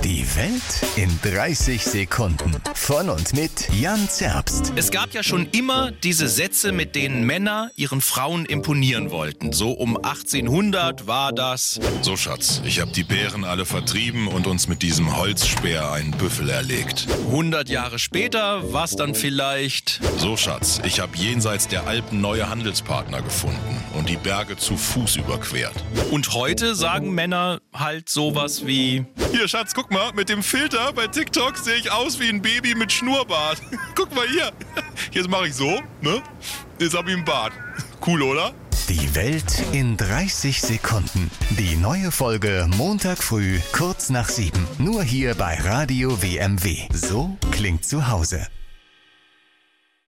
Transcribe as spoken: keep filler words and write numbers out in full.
Die Welt in dreißig Sekunden. Von und mit Jan Zerbst. Es gab ja schon immer diese Sätze, mit denen Männer ihren Frauen imponieren wollten. So um achtzehnhundert war das: So, Schatz, ich hab die Bären alle vertrieben und uns mit diesem Holzspeer einen Büffel erlegt. hundert Jahre später war es dann vielleicht: So, Schatz, ich hab jenseits der Alpen neue Handelspartner gefunden und die Berge zu Fuß überquert. Und heute sagen Männer halt sowas wie: Hier, Schatz, guck mal, mit dem Filter bei TikTok sehe ich aus wie ein Baby mit Schnurrbart. Guck mal hier. Jetzt mache ich so, ne? Jetzt hab ich einen Bart. Cool, oder? Die Welt in dreißig Sekunden. Die neue Folge Montag früh, kurz nach sieben. Nur hier bei Radio W M W. So klingt zu Hause.